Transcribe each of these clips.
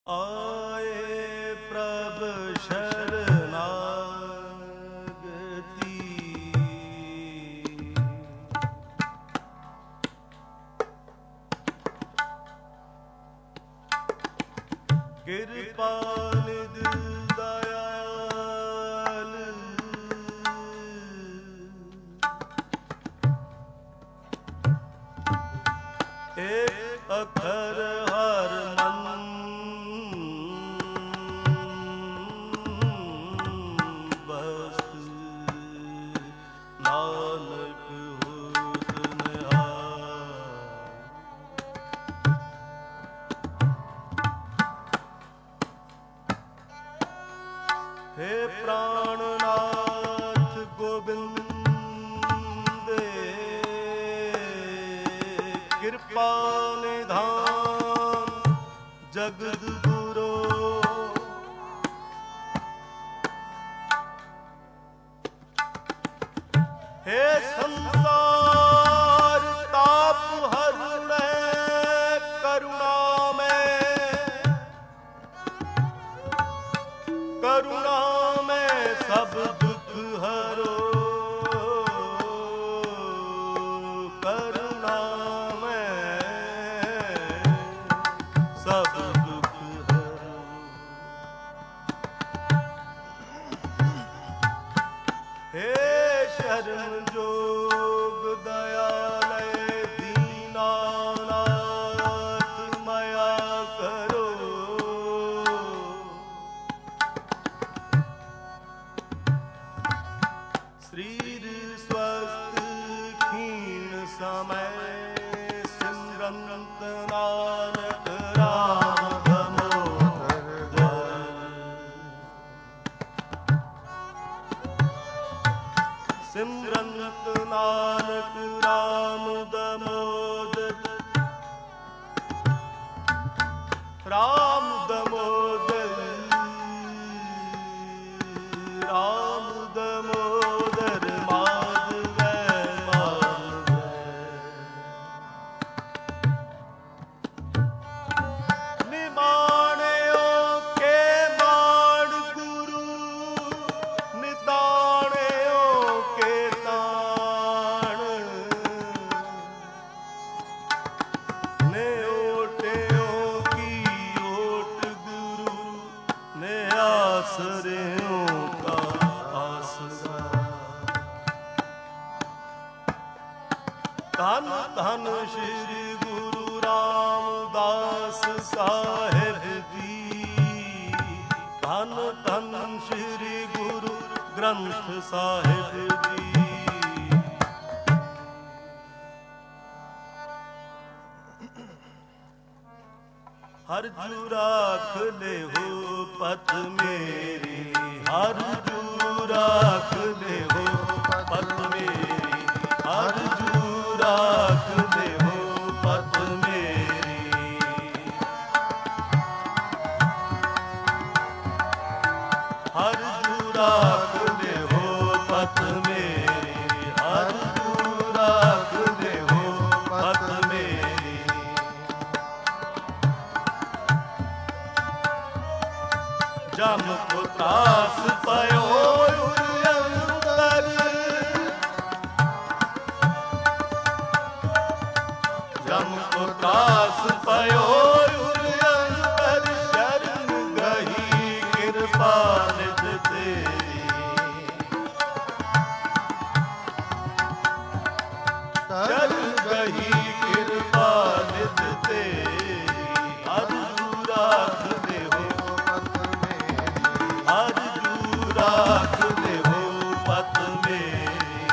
ਆਏ ਪ੍ਰਭ ਸ਼ਰਨਾਗਤੀ, ਕਿਰਪਾ ਨਿਧ ਦਇਆਲ, ਏਕ ਅਖਰ ਹਰ ਮਨ ਬਸਤ, ਨਾਨਕ ਹੋਤ ਨਿਹਾਲ। हे ਪ੍ਰਾਣਨਾਥ ਗੋਬਿੰਦੇ, ਕਿਰਪਾ ਨਿਧਾਨ ਜਗਤ ਗੁਰੂ, हे ਸੰਸਾਰ ਤਾਪ ਹਰੁਣੈ ਕਰੁਣਾ ਮੈਂ, ਕਰੁਣਾ ਮੈਂ ਸਭ ਦੁਖ ਹਰੋ, ਕਰੁਣਾ ਮੈਂ ਸਭ ਦੁਖ ਹਰੋ। हे ਸ਼ਰਮ ਜੋਗ ਦਇਆਲੈ ਦੀਨਾਨਾਥ ਮਾਇਆ ਕਰੋ, ਸਰੀਰ ਸਵਸਤ ਖੀਣ ਸਮੈ, ਸਿਮਰੰਤ ਨਾਨਕ ਰਾਮ ਦਮੋਦਰ, ਸਿਮਰੰਤ ਨਾਨਕ ਰਾਮ ਦਮੋਦਰ, ਰਾਮ ਦਮੋਦਰ, ਰਾਮ ਦਮੋਦਰ ਮਾਧਵੈ ਮਾਧਵੈ। ਨਿਮਾਣਿਓ ਕੇ ਮਾਣ ਗੁਰੂ, ਨਿਤਾਣਿਓ ਕੇ ਤਾਣ, ਨੇ ਓਟਿਓ ਕੀ ਓਟ ਗੁਰੂ, ਨੇ ਆਸਰਿਓ ਕਾ ਆਸਰਾ। ਧੰਨ ਧੰਨ ਸ਼੍ਰੀ ਗੁਰੂ ਰਾਮਦਾਸ ਸਾਹਿਬ ਜੀ, ਧੰਨ ਧੰਨ ਸ਼੍ਰੀ ਗੁਰੂ ਗ੍ਰੰਥ ਸਾਹਿਬ ਜੀ। ਹਰ ਜੂ ਰਾਖ ਲਿਹੋ ਪਤ ਮੇਰੀ, ਹਰ ਜੂ ਰਾਖ ਲਿਹੋ ਪਤ ਮੇਰੀ, ਹਰ ਜੂ ਰਾਖ ਲਿਹੋ ਪਤ ਮੇਰੀ। ਹਰ ਜੂ ਰਾਖ ਲਿਹੋ ਪਤ ਮੇਰੀ, ਹਰ ਜੂ ਰਾਖ ਲਿਹੋ ਪਤ ਮੇਰੀ। ਜਮ ਕੋ ਤਰਾਸ ਪਇਓ ਉਰ ਅੰਦਰ, ਜਮ ਕੋ ਤਰਾਸ ਪਇਓ ਉਰ ਅੰਦਰ, ਸ਼ਰਨ ਗਹੀ ਕਿਰਪਾ ਨਿਧ ਤੇਰੀ, ਸ਼ਰਨ ਗਹੀ ਕਿਰਪਾ ਨਿਧ ਤੇਰੀ। ਹਰ ਜੂ ਰਾਖ ਲਿਹੋ, ਹਰ ਜੂ ਰਾਖ ਲਿਹੋ ਪਤ ਮੇਰੀ।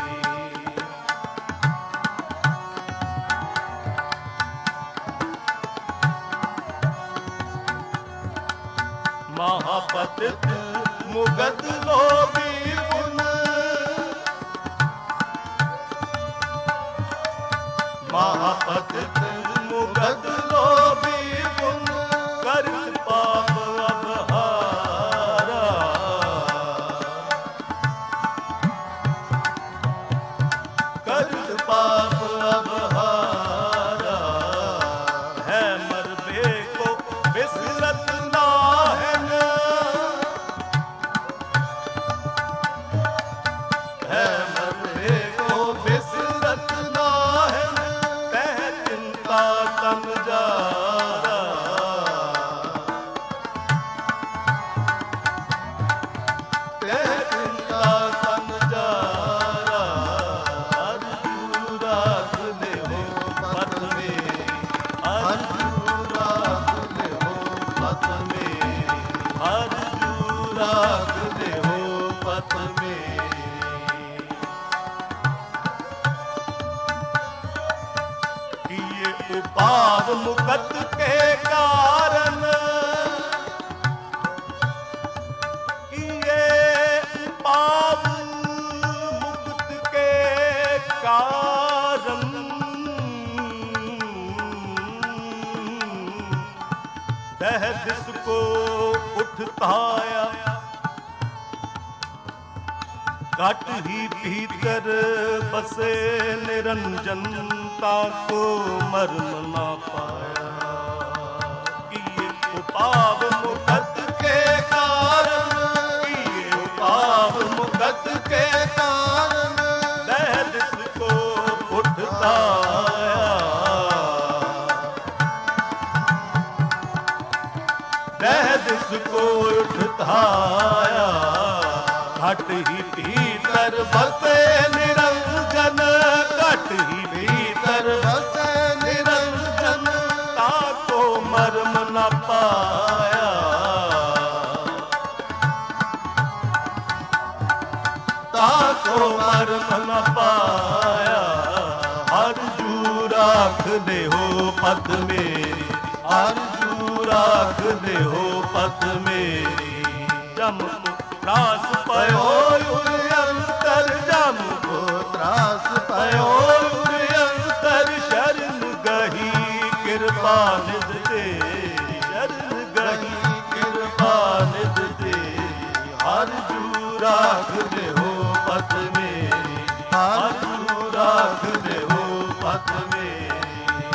ਮਹਾਪਤਿਤ ਮੁਗਧ ਲੋਭੀ ਪੁਨ, ਮਹਾਪਤਿਤ ਮੁਗਧ ਲੋਭੀ ਪੁਨ, ਕਰਤ ਪਾਪ ਅਬਹਾਰਾ, ਕਰਤ ਪਾਪ ਅਬਹਾਰਾ। ਹੈ ਮਰਬੇ ਕੋ ਬਿਸਰਤ ਨਾ उपाव मुकत के कारण किए उपाव मुक्त के कारण दह जिसको उठताया घट ही भीतर बसे निरंजनता को मर्म ना पाया किए उपाव मुकत के कारण किए उपाव मुकत के कारण दह जिसको उठताया दह जिसको उठताया घट ही भीतर बसे निरंजन घट ही भीतर बसे निरंजन ताको मर्म न पाया ताको मर्म न पाया हर जू राख दे हो पत मेरी हर जू राख दे हो पत मेरी जम त्रास पयो अंतर जम को त्रास पयो अंतर शरण गही कृपा निध तेरी शरण गही कृपा निध तेरी हर जू राख दे हो पत मेरी हर जू राख दे हो पत मेरी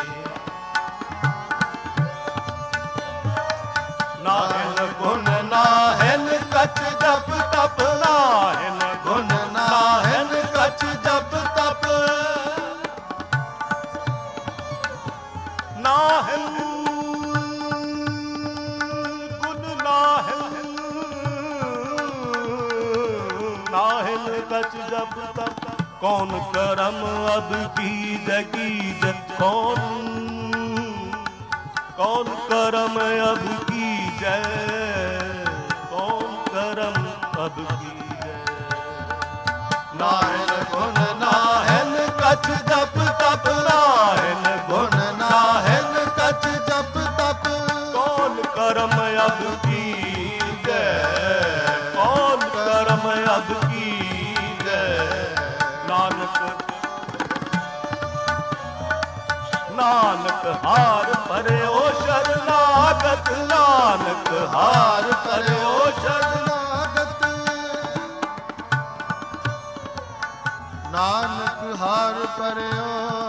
नाहन गुण नाहन कछ जप तप नाहन गुण नाहन कछ जप तप नाहन गुण नाहन नाहन कछ जप तप कौन करम अब कीज कौन करम अब कीजै कौन करम अब कीजै नाहन गुण नाहन कछ जप तप नाहन गुण नाहन कछ जप तप कौन करम अब कीजै कौन करम अब कीजै नानक हार परयो शरणागत नानक हार परयो शरणागत नानक हार परयो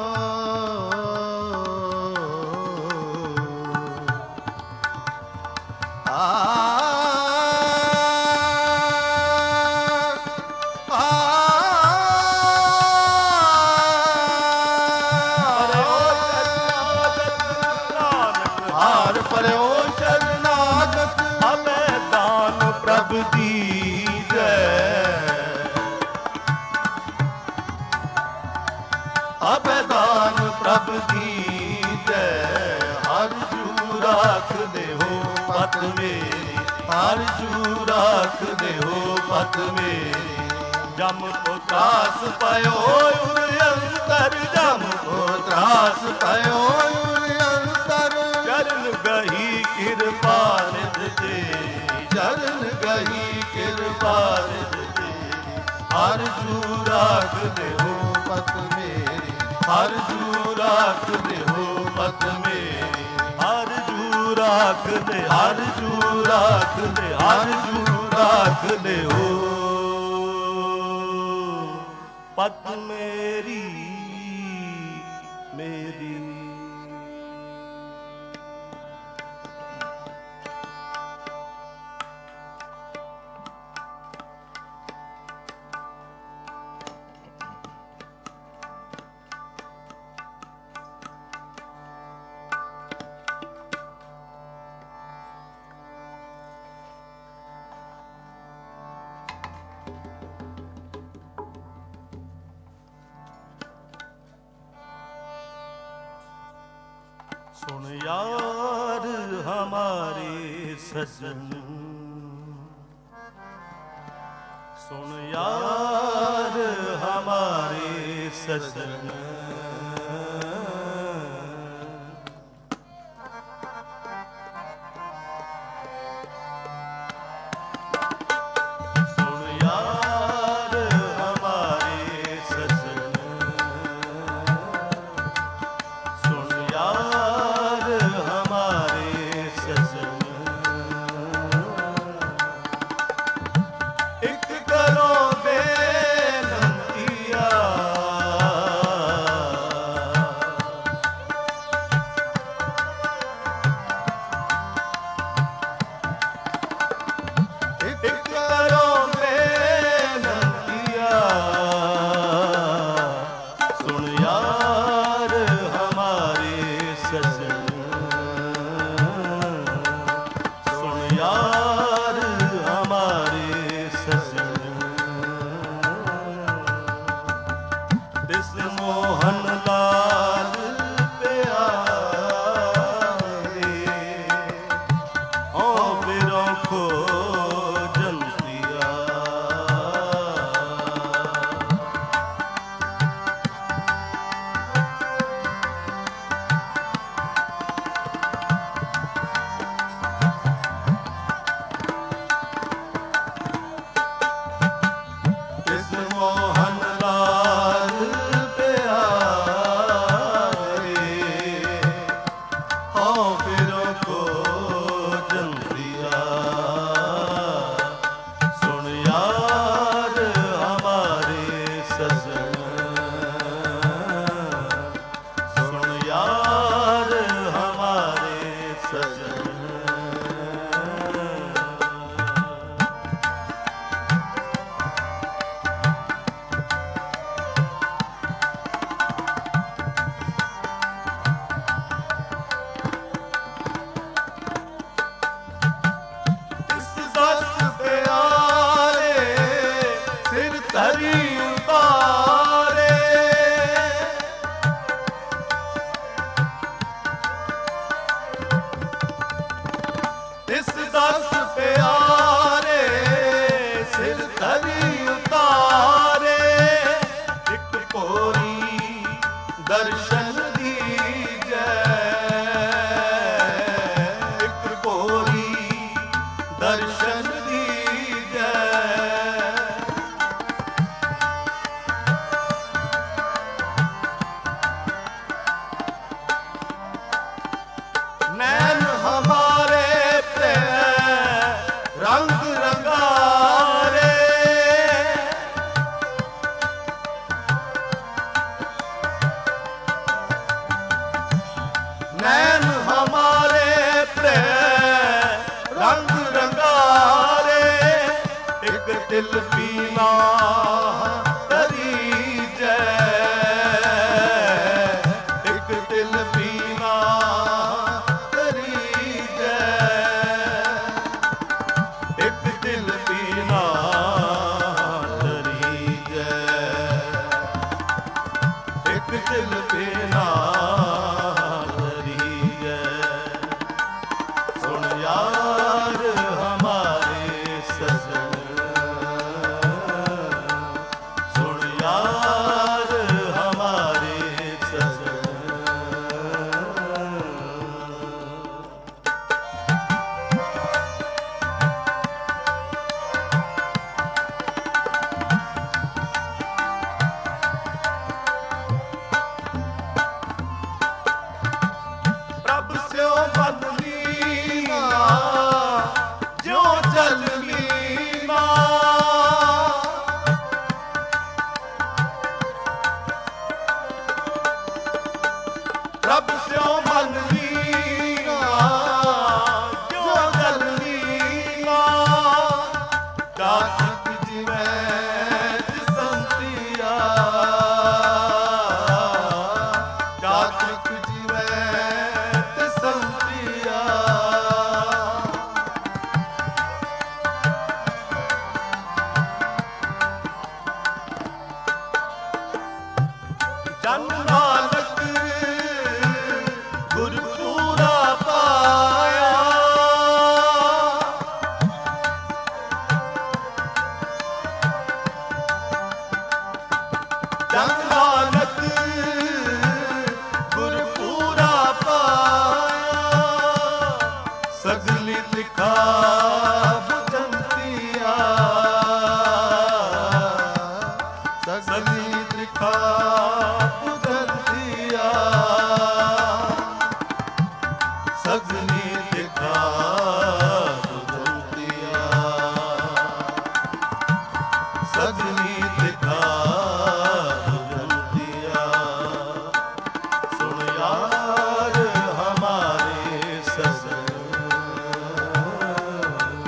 अबदान प्रभ दीजै हर जू राख दे हो पत मेरी हर जू राख दे हो पत मेरी जम को त्रास पयो अंतर जम को त्रास पयो अंतर चरण गही कृपा निध तेरी चरण गही कृपा निध तेरी हर जू राख दे हो पत मेरी हर जू राख दे हो पत मेरी हर जू राख दे हर जू राख दे हर जू राख दे हो पत मेरी मेरी सुन यार हमारे सजन सुन यार हमारे सजन यार हमारे सजन तिस मोहन लाल प्यारे हों फिरों को दिल पीना तरी जय एक दिल पीना तरी जय एक दिल पीना तरी जय एक दिल पीना तरी जय सुन यार हमारे सजन जन नानक गुरपूरा पाया जन नानक गुरपूरा पाया सगली लिखा बुझंतिया सगली लिखा सगली दिखा बुझंतिया सगली दिखा बुझंतिया सुन यार हमारे सजन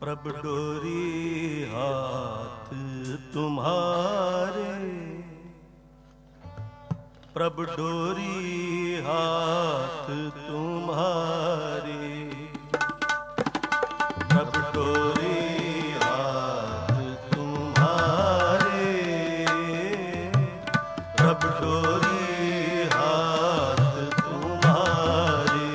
प्रभ डोरी हाथ तुम्हारे, प्रभ डोरी हाथ तुम्हारे, प्रभ डोरी हाथ तुम्हारे, प्रभ डोरी हाथ तुम्हारे।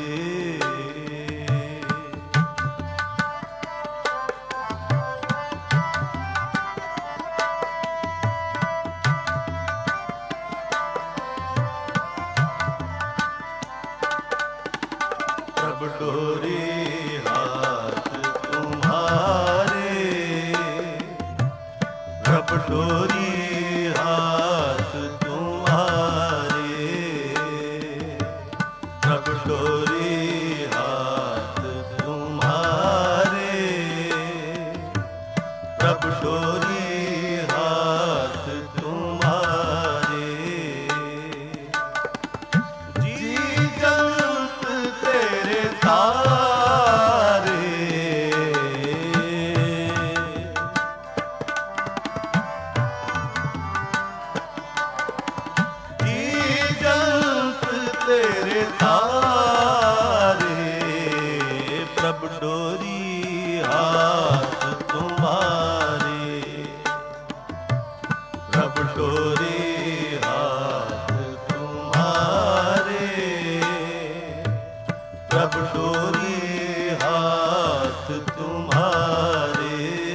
प्रभ डोरी हाथ तुम्हारे, प्रभ डोरी हाथ तुम्हारे, प्रभ डोरी हाथ तुम्हारे, प्रभ डोरी हाथ तुम्हारे। जी जंत तेरे तारे, जी जंत तेरे तारे, प्रभ डोरी हाथ तुम्हारे, प्रभ डोरी हाथ तुम्हारे, प्रभ डोरी हाथ तुम्हारे।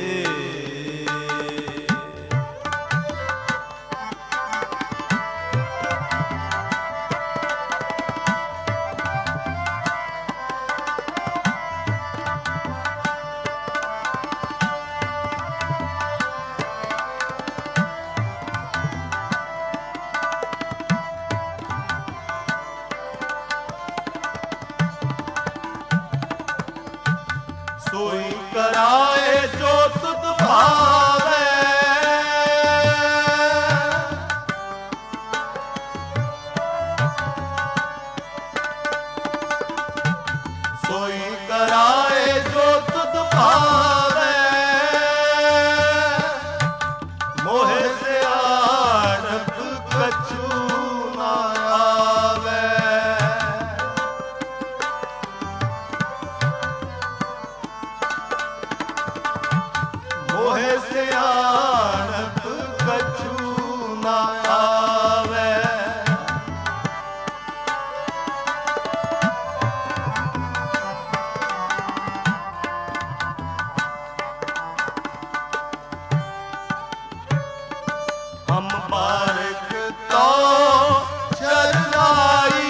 सोई कराए जो तुत भावे, सोई कराए जो तुत भावे, मोहे से आड़प कछु न आवे। मोहे से आड़प कछु न आवे। हम बारक तो शरणाई,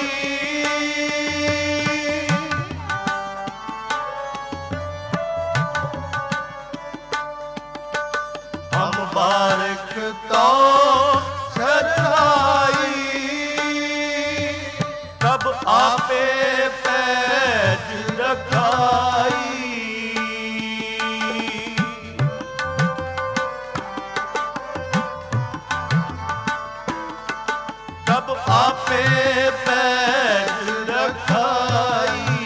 हम बारक तो शरणाई, तब आपे पैज रखाई। तब आपे पैज रखाई।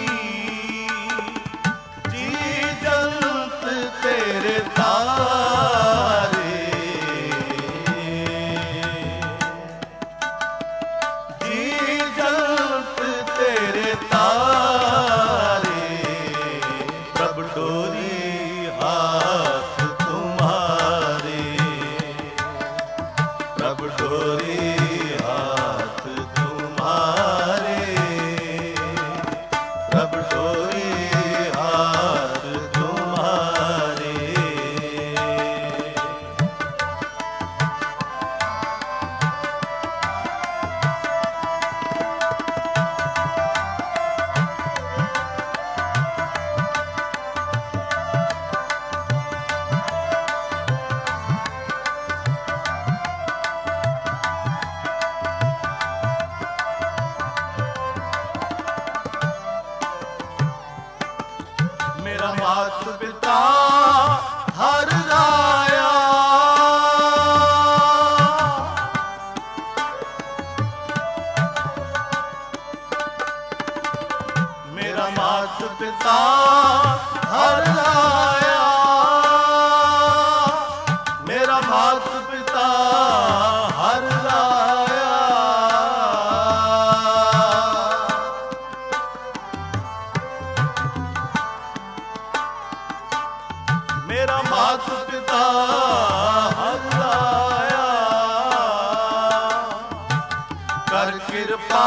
जी जंत तेरे तारे, जी जंत तेरे तारे, प्रभ डोरी हाथ तुम्हारे, प्रभ डोरी हाथ तुम्हारे, प्रभ डोरी हाथ तुम्हारे। मेरा मात पिता हर राया, मेरा ਮੇਰਾ ਮਾਤ ਪਿਤਾ ਹਰ ਲਾਇਆ, ਮੇਰਾ ਮਾਤ ਪਿਤਾ ਹਰ ਲਾਇਆ। ਮੇਰਾ ਮਾਤ ਪਿਤਾ ਹਰ ਲਾਇਆ, ਕਰ ਕਿਰਪਾ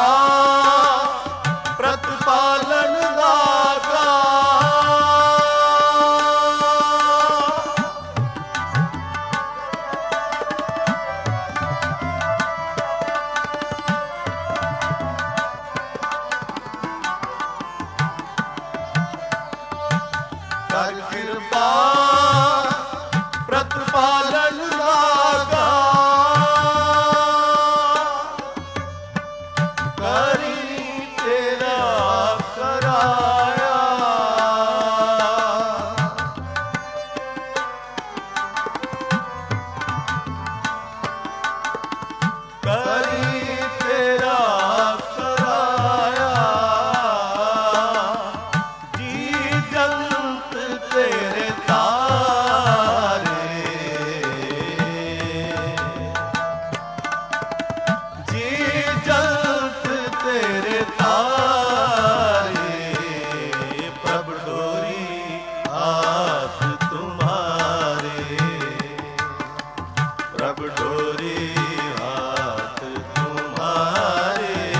ਪ੍ਰਤਪਾਲਨ ਲਾਗਾ। ਕਰ ਕਿਰਪਾ ਪ੍ਰਤਪਾਲਨ ਲਾਗਾ, ਕਰੀ ਤੇਰਾ ਕਰਾਇਆ। ਕਰੀ ਤੇਰਾ ਕਰਾਇਆ, ਜੀ ਜੰਤ ਤੇਰੇ ਤਾਰੇ, ਜੀ ਜੰਤ ਤੇਰੇ ਤਾਰੇ। ਪ੍ਰਭ ਡੋਰੀ ਹਾਥ ਤੁਮਾਰੇ, ਪ੍ਰਭ ਡੋਰੀ ਹਾਥ ਤੁਮਾਰੇ,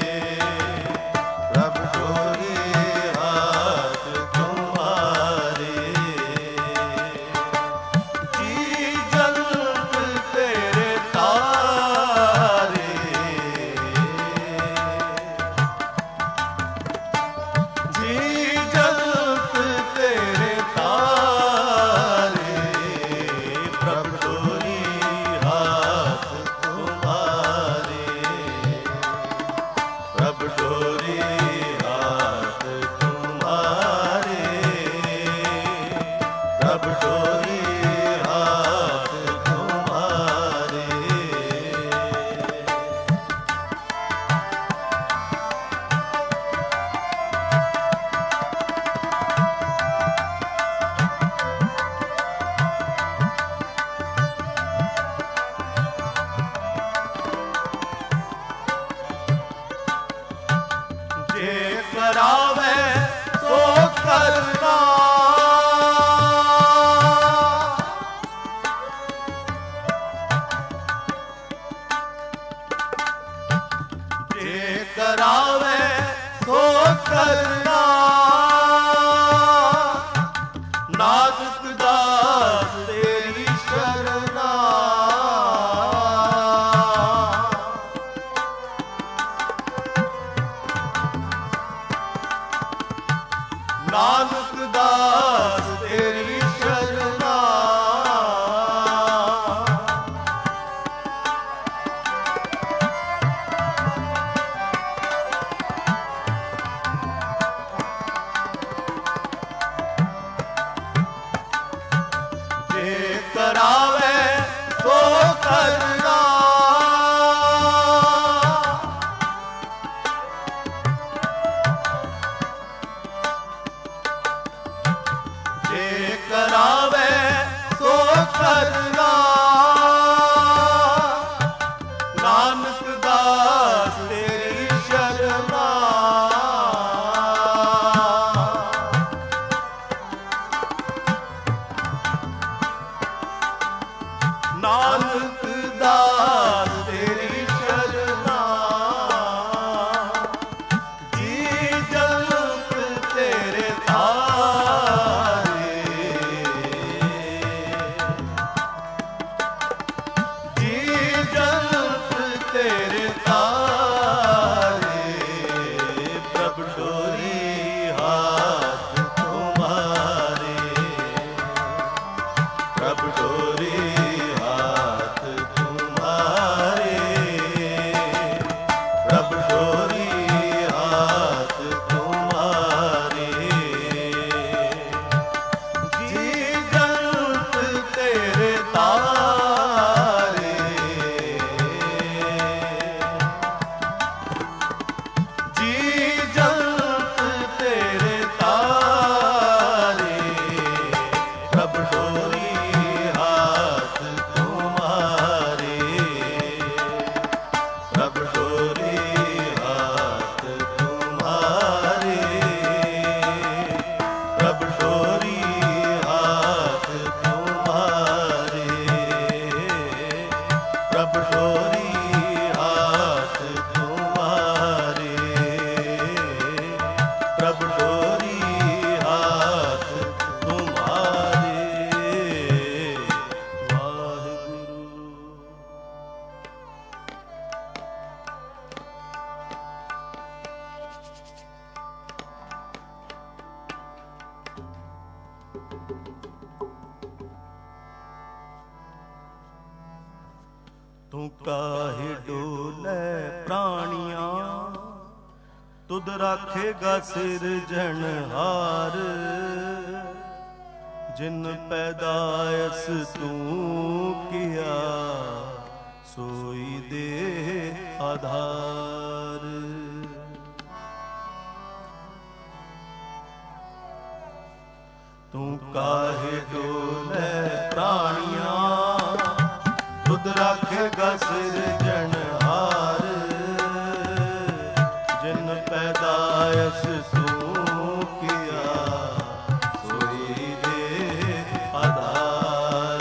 ਪ੍ਰਭ ਡੋਰੀ ਹਾਥ ਤੁਮਾਰੇ। ਜੀ ਜੰਤ ਤੇਰੇ ਤਾਰੇ, ਜੀ ਜੰਤ ਤੇਰੇ ਤਾਰੇ। ਪ੍ਰਭ ਡੋਰੀ ਹਾਥ ਤੁਮਾਰੇ, ਪ੍ਰਭ ਡੋਰੀ ਹਾਥ ਤੁਮਾਰੇ, ਪ੍ਰਭ ਡੋਰੀ ਹਾਥ ਤੁਮਾਰੇ। ਜੇ ਕਰਾਵੇ ਸੋ ਕਰਨਾ, ਜੇ ਕਰਾਵੇ ਸੋ ਕਰਨਾ। ਨਾਨਕ ਦਾਸ ਤੇਰੀ ਸ਼ਰਨਾ, ਨਾਨਕ ਦਾਸ ਤੇਰੀ ਸ਼ਰਨਾ। ਜੇ ਕਰਾਵੇ ਸੋ ਕਰਨਾ, ਜੇ ਕਰਾਵੇ ਸੋ ਕਰਨਾ। ਨਾਨਕ ਦਾਸ ਤੇਰੀ ਸ਼ਰਨਾ, ਨਾਨਕ ਦਾਸ ਤੇਰੀ ਸ਼ਰਨਾ। ਜੀ ਜੰਤ ਤੇਰੇ ਤਾਰੇ, ਤੂੰ ਕਾਹੇ ਡੋਲੇ ਪ੍ਰਾਣੀਆਂ, ਤੁਧ ਰਾਖੇਗਾ ਸਿਰਜਣਹਾਰ। ਜਿਨ ਪੈਦਾਇਸ ਤੂੰ ਕੀਆ, ਸੋਈ ਦੇ ਆਧਾਰ। ਤੂੰ ਕਾਹੇ ਡੋਲੇ ਪ੍ਰਾਣੀਆਂ, ਤੁਧ ਰਾਖੇਗਾ ਸਿਰਜਣਹਾਰ। ਜਿਨ ਪੈਦਾਇਸ ਤੂੰ ਕੀਆ, ਸੋਈ ਦੇ ਆਧਾਰ।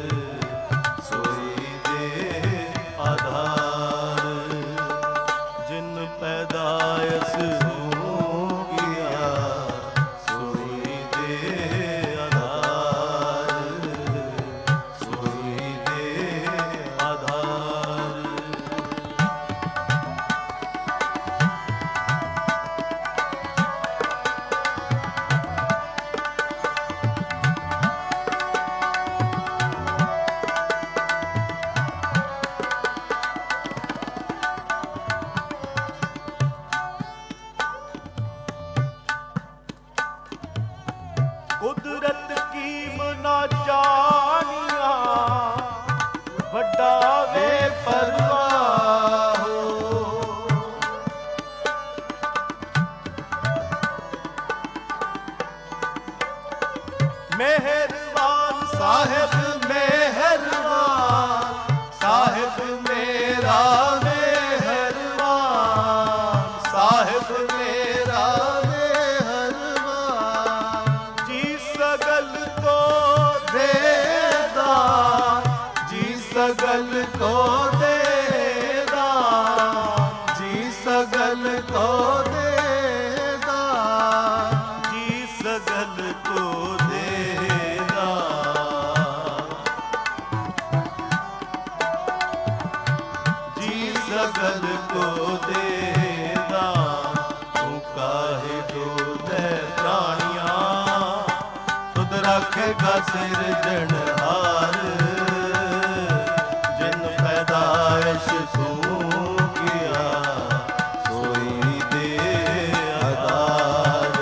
ਸੋਈ ਦੇ ਆਧਾਰ। ਜਿਨ ਪੈਦਾਇਸ ਤੂੰ ਕੀਆ, ਸੋਈ ਦੇ ਆਧਾਰ। ਸੋਈ ਦੇ ਆਧਾਰ। ਕੁਦਰਤ ਕੀਮ ਨਾ ਜਾਣੀਆ, ਵੱਡਾ ਵੇ ਪਰਵਾਹੋ। ਮਿਹਰਬਾਨ ਸਾਹਿਬ ਮਿਹਰਬਾਨ, ਸਾਹਿਬ ਮੇਰਾ ਮਿਹਰਬਾਨ। ਸਾਹਿਬ ਮੇਰਾ ਸਗਲ ਕੋ ਦੇਦਾ, ਜੀ ਸਗਲ ਕੋ ਦੇਦਾ। ਜੀ ਸਗਲ ਕੋ ਦੇਦਾ, ਜੀ ਸਗਲ ਕੋ ਦੇਦਾ। ਜੀ ਸਗਲ ਕੋ ਦੇਦਾ। ਤੂੰ ਕਾਹੇ ਡੋਲੇ ਪ੍ਰਾਣੀਆਂ, ਰਾਖੇਗਾ ਸਿਰਜਣਹਾਰ। ਜਿਨ ਪੈਦਾਇਸ਼ ਤੂੰ ਕੀਆ, ਸੋਈ ਦੇ ਆਧਾਰ।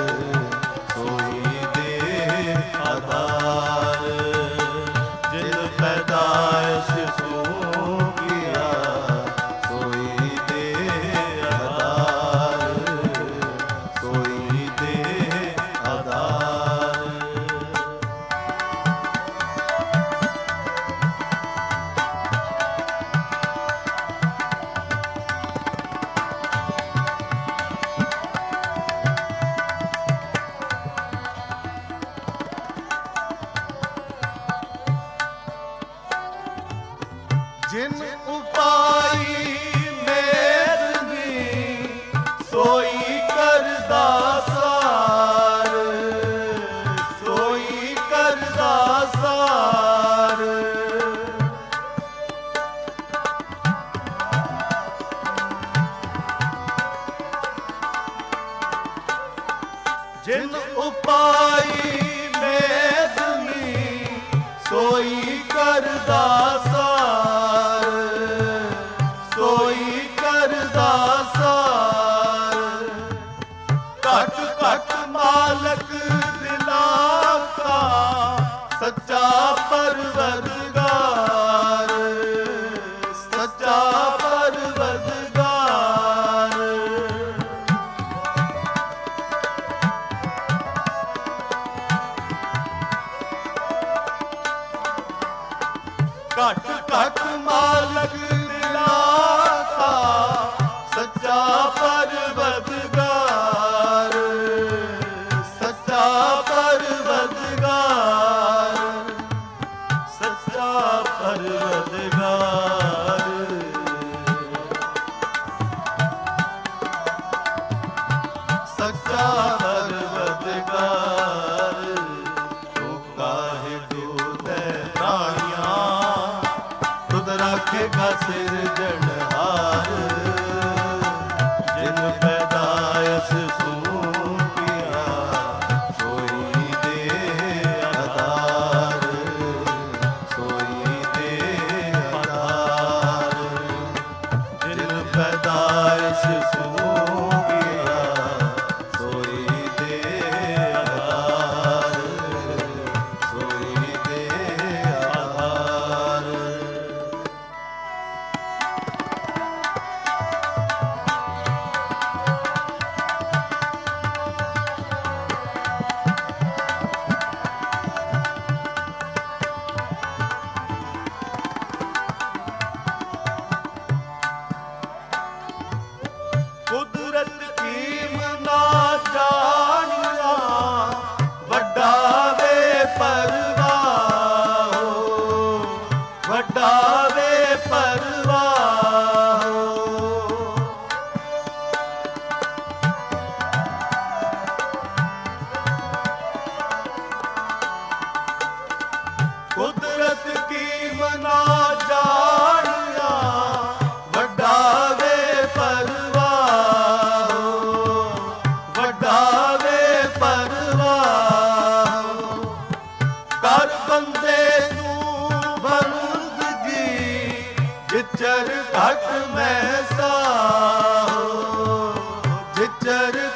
ਸੋਈ ਦੇ ਆਧਾਰ। ਜਿਨ ਪੈਦਾਇਸ਼ ਤੂੰ ਕੀਆ, ਸੋਈ ਦੇ ਆਧਾਰ। ਸੋਈ ਦੇ ਆਧਾਰ। ਜਿਨ ਉਪਾਈ ਮੇਰਨੀ, ਸੋਈ ਕਰਦਾ ਸਾਰ। ਸੋਈ ਕਰਦਾ ਸਾਰ। ਜਿਨ ਉਪਾਈ ਮੇਦਨੀ, ਸੋਈ ਕਰਦਾ ਸਾਰ। ਸੋਈ ਕਰਦਾ ਸਾਰ। ਘਟ ਘਟ ਮਾਲਕ ਦਿਲਾਂ ਕਾ, ਸੱਚਾ ਪਰਵਰਦਗਾਰ। ਸੱਚਾ ਪਰਵਰਦਗਾਰ। ਘਟ ਘਟ ਮਾਲਕ ਦਿਲਾਂ ਕਾ, ਸੱਚਾ ਪਰਵਰਦਗਾਰ। ਸੱਚਾ ਪਰਵਰਦਗਾਰ। ਸੱਚਾ ਪਰਵਰਦਗਾਰ। ਸੱਚਾ ਪਰਵਰਦਗਾਰ। ਤੂੰ ਕਾਹੇ ਡੋਲੇ ਪ੍ਰਾਣੀਆਂ, ਤੁਧ ਰਾਖੇਗਾ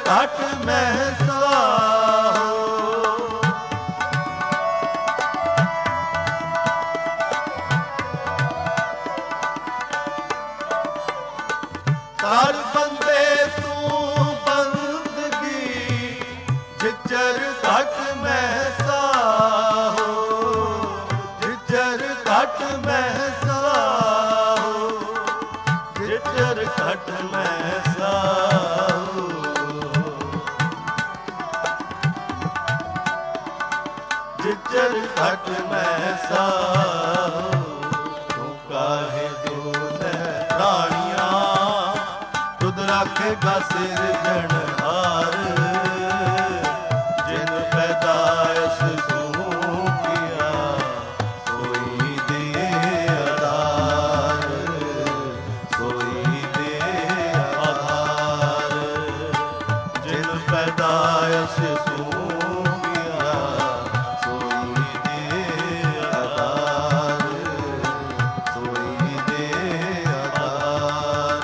घट में साहो। कर बंदे तू बंदगी जिचर घट में साहो, जिचर घट में साहो, जिचर घट में साहो। जिचर घट में साहो, तू काहे दूल्हे रानियां तुद रखेगा सिरजनहार। जिन पैदाइश तू किया सोई दे आधार, सोई दे आधार। जिन पैदाइश तू किया सोई दे आधार, सोई दे आधार।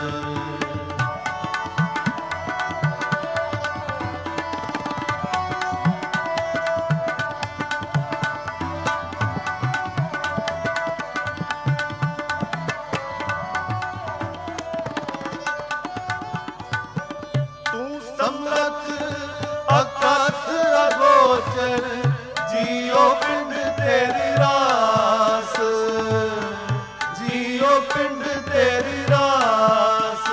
तू समरथ अकथ अगोचर जियो पिंड तेरी रास, जियो पिंड तेरी रास।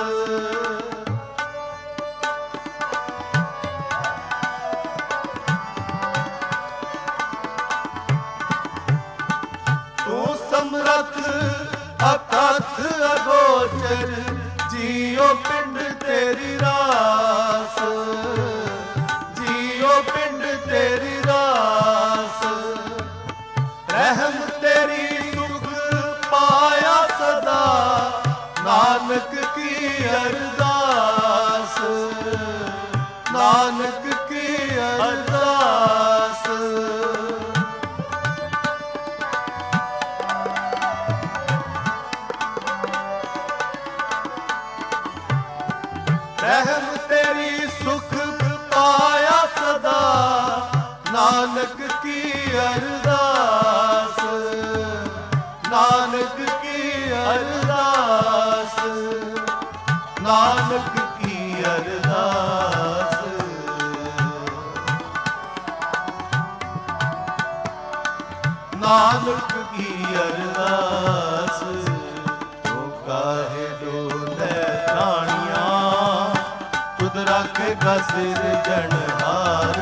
तू समरथ अकथ अगोचर जियो पिंड तेरी रास, जियो पिंड तेरी रास। रहम तेरी सुख पाया सदा नानक की अरदास, नानक की अरदास। रहम तेरी सुख पाया सदा नानक की अरदास, नानक की अरदास, नानक की अरदास। नानक की अरदास। तू काहे डोले रानियां तुद रखेगा सिरजनहार।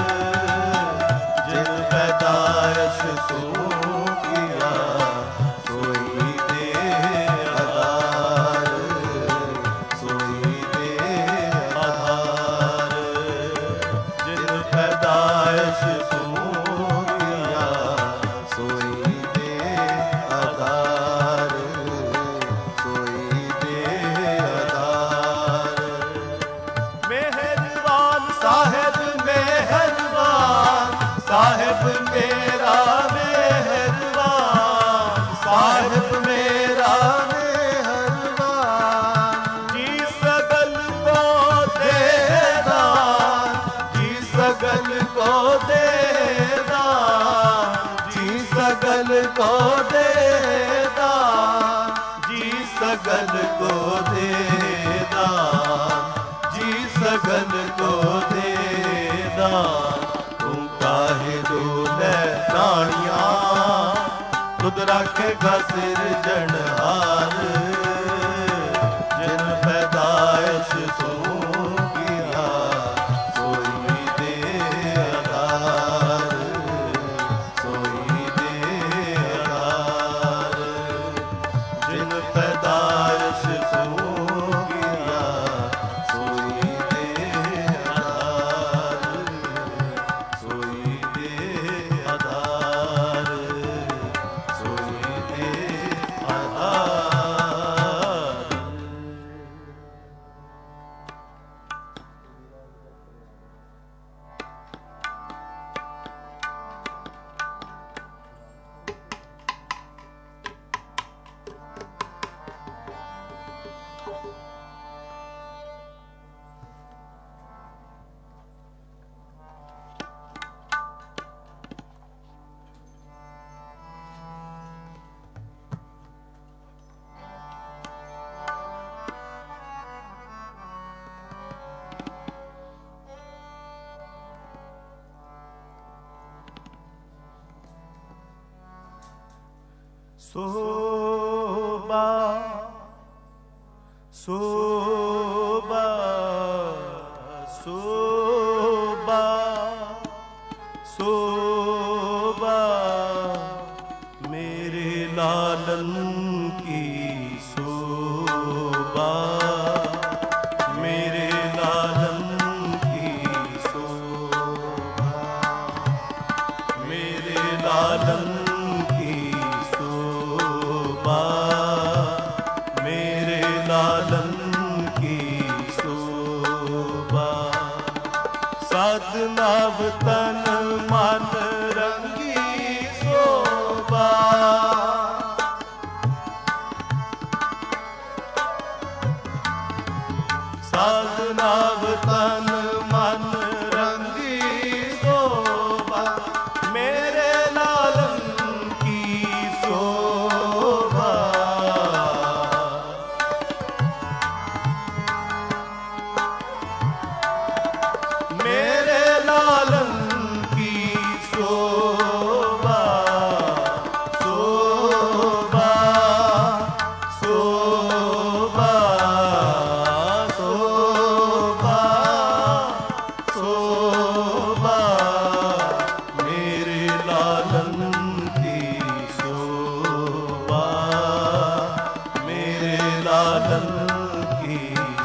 जिन पैदाइश तू किया सोई दे आधार, सोई दे आधार। जिन पैदाइश तू किया सोई दे आधार, सोई दे आधार। मेहरबान साहेब मेहरबान, साहेब मेरा मेहरबान, साहेब मेरा मेहरबान। जी सगल को दे दान, जी सगल को दे दान, जी सगल को दे दान, जी सगल को दे दान, जी सगल को दे दान। तू काहे डोले रानियां तुद रखेगा सिरजनहार। जिन पैदाइश तू किया सोई दे आधार, सोई दे आधार। जिन पैदाइश तू किया सोई दे आधार, सोई दे आधार, सोई दे आधार। शोभा शोभा शोभा शोभा मेरे लालन की शोभा मेरे लालन की शोभा मेरे लालन की शोभा मेरे लालन की शोभा साधनाव तन मन रंगी शोभा साधनाव तन मन रंगी शोभा मेरे लालन की शोभा मेरे लालन की शोभा शोभा शोभा शोभा शोभा मेरे लालन की शोभा मेरे लालन की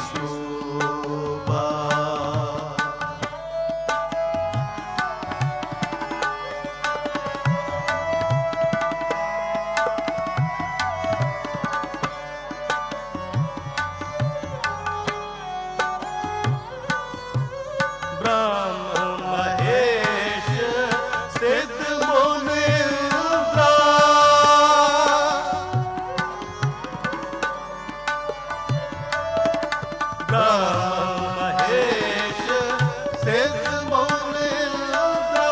शोभा ब्रह्म महेश सिद्ध मुनि इंद्रा ब्रह्म महेश सिद्ध मुनि इंद्रा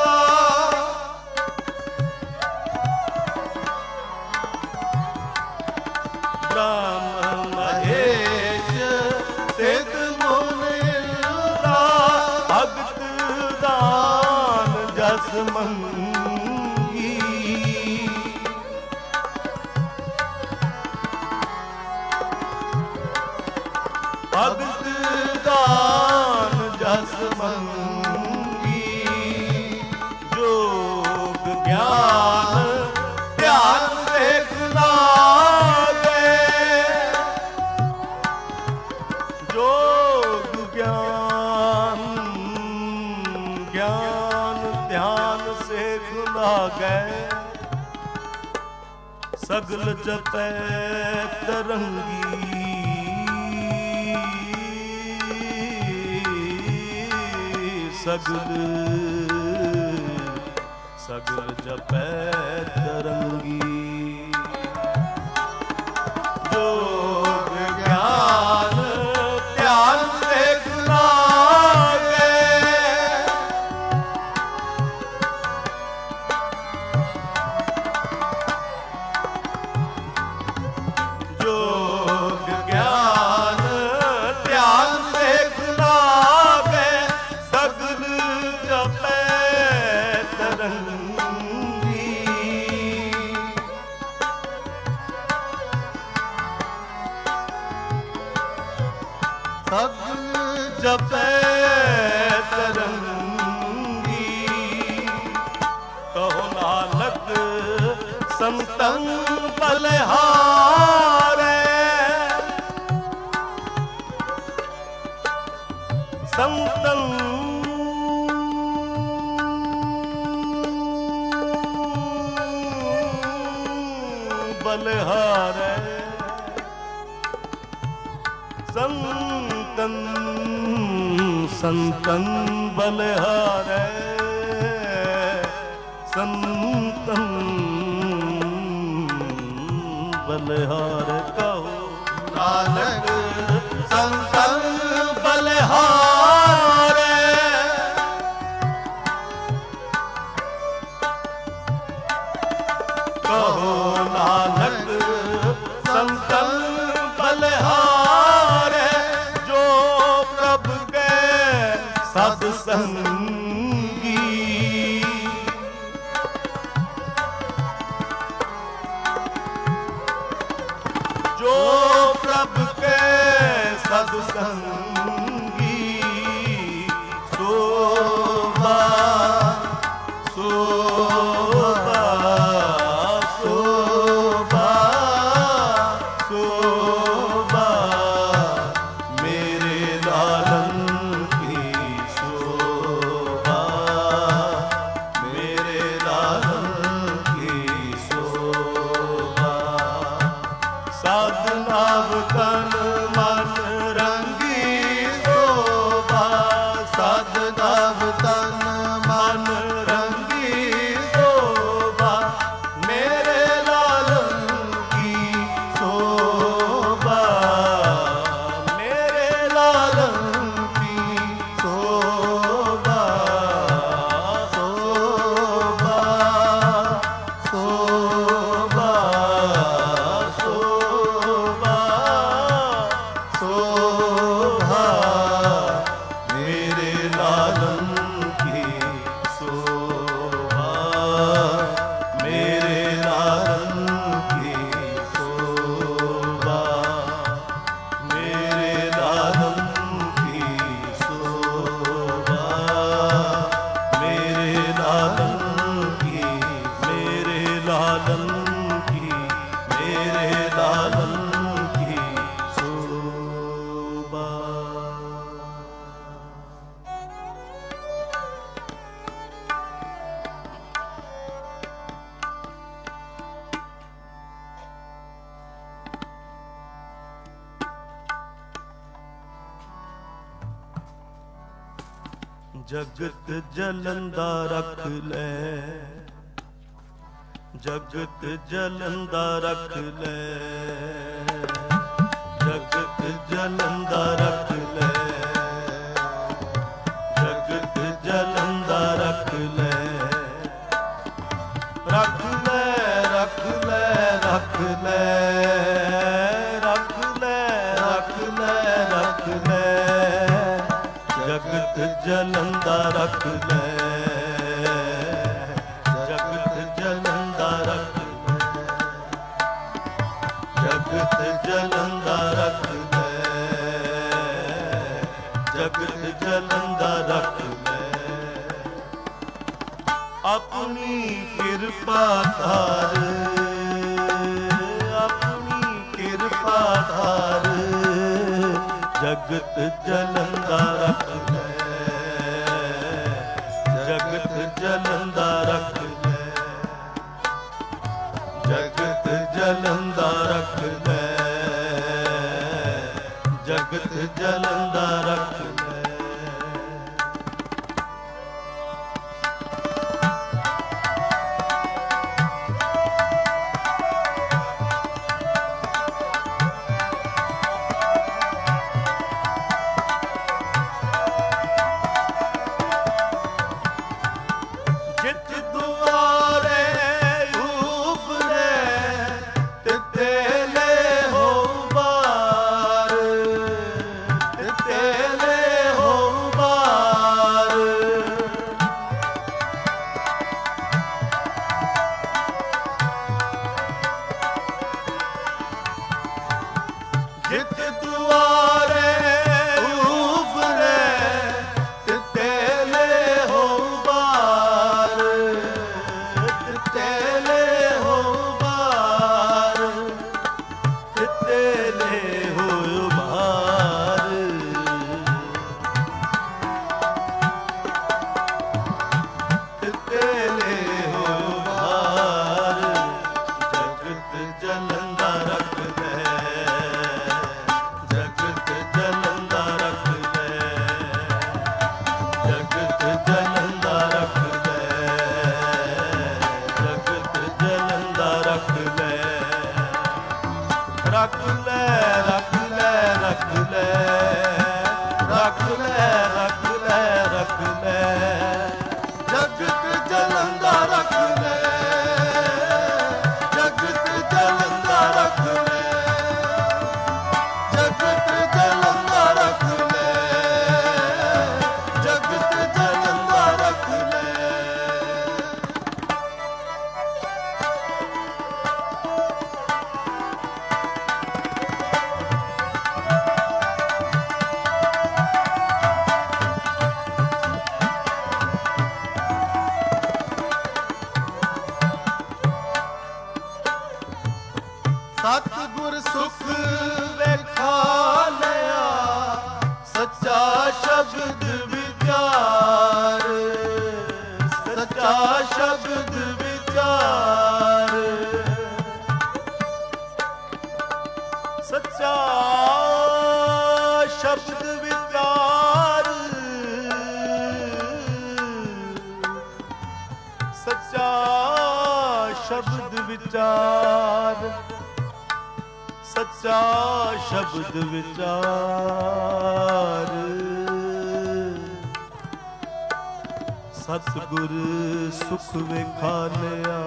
ब्रह्म महेश सिद्ध मुनि इंद्रा भगत दान जस मंगी भगत दान जस मंगी योग ज्ञान ध्यान देखना योग ज्ञान ज्ञान ध्यान से खुला गए सगल जपै तरंगी सगल सगल जपै तरंगी योग ज्ञान ध्यान से खुला योग ज्ञान ध्यान से खुला गए सगल जपै तरंगी सगल जपै तरंगी कहो नानक संतन बलहारे संतन बलहारे संतन संतन बलहारे संतन बलहार कहो नानक संतन बलहारे कहो नानक संतन बलहारे जो प्रभु के सत्संगी ਸੰਗੀ ਸੋਭਾ ਸੋਭਾ ਸੋਭਾ ਸੋਭਾ ਮੇਰੇ ਲਾਲਨ ਕੀ ਸੋਭਾ ਮੇਰੇ ਲਾਲਨ ਕੀ ਸੋਭਾ ਸਾਧਨਾ ਤਨ ਮਨ ਰੰਗੀ ਸੋਭਾ ਸਾਧਨਾ ਤਨ ਮਨ ਰੰਗੀ ਸੋਭਾ ਮੇਰੇ ਲਾਲਨ ਕੀ ਸੋਭਾ ਮੇਰੇ ਲਾਲਨ ਕੀ ਸੋਭਾ ਸੋਭਾ ਸੋਭਾ ਸੋਭਾ ਸੋਭਾ ਮੇਰੇ ਲਾਲਨ ਕੀ ਸੋਭਾ ਮੇਰੇ ਲਾਲਨ ਕੀ ਸੋਭਾ ਮੇਰੇ ਲਾਲਨ ਕੀ ਸੋਭਾ ਮੇਰੇ ਲਾਲਨ ਕੀ ਮੇਰੇ ਲਾਲਨ ਕੀ ਮੇਰੇ ਲਾਲਨ ਕੀ ਸੋਭਾ ਜਗਤ ਜਲੰਦਾ ਰੱਖ ਲੈ ਜਗਤ ਜਲੰਦਾ ਰੱਖ ਲੈ ਜਗਤ ਜਲੰਦਾ ਰੱਖ ਲੈ ਜਗਤ ਜਲੰਦਾ ਰੱਖ ਲੈ ਰੱਖ ਲੈ ਰੱਖ ਲੈ ਰੱਖ ਲੈ ਰੱਖ ਲੈ ਰੱਖ ਲੈ ਰੱਖ ਲੈ ਜਗਤ ਜਲੰਦਾ ਰੱਖ ਲੈ ਜਗਤ ਜਲੰਦਾ ਰੱਖ ਲੈ ਜਗਤ ਜਲੰਦਾ ਰੱਖ ਲੈ ਜਗਤ ਜਲੰਦਾ ਰੱਖ ਲੈ ਆਪਣੀ ਕਿਰਪਾ ਧਾਰ ਆਪਣੀ ਕਿਰਪਾ ਧਾਰ ਜਗਤ ਜਲੰਦਾ ਰੱਖ ਲੈ ਜਗਤ ਜਲੰਦਾ ਰੱਖ ਲੈ ਜਗਤ ਜਲੰਦਾ ਰੱਖ ਲੈ ਜਗਤ ਜਲੰਦਾ ਰੱਖ ਲੈ ਸਤਿਗੁਰ ਸੁਖ ਵੇਖਾਲਿਆ ਸੱਚਾ ਸ਼ਬਦ ਵਿਚਾਰ, ਸੱਚਾ ਸ਼ਬਦ ਵਿਚਾਰ, ਸੱਚਾ ਸ਼ਬਦ ਵਿਚਾਰ, ਸੱਚਾ ਸ਼ਬਦ ਵਿਚਾਰ, ਸੱਚਾ ਸ਼ਬਦ ਵਿਚਾਰ। ਸਤਿਗੁਰ ਸੁਖ ਵੇਖਾਲਿਆ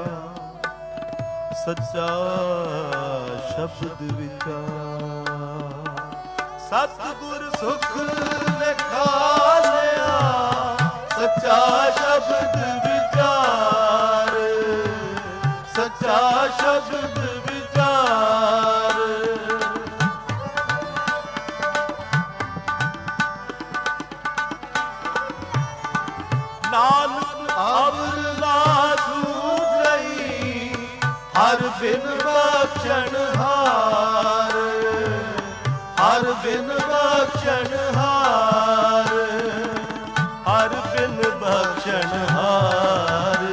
ਸੱਚਾ ਸ਼ਬਦ ਵਿਚਾਰ, ਸਤਿਗੁਰ ਸੁਖ ਵੇਖਾਲਿਆ ਸੱਚਾ ਸ਼ਬਦ ਵਿਚਾਰ, ਸੱਚਾ ਸ਼ਬਦ ਵਿਚਾਰ। ਨਾਨਕ ਅਵਰ ਨਾ ਸੂਝਈ ਹਰ ਬਿਨ ਬਖਸ਼ਣ ਹਾਰ, ਹਰ ਬਿਨ ਬਖਸ਼ਣ ਹਾਰ, ਹਰ ਬਿਨ ਬਖਸ਼ਣ ਹਾਰ।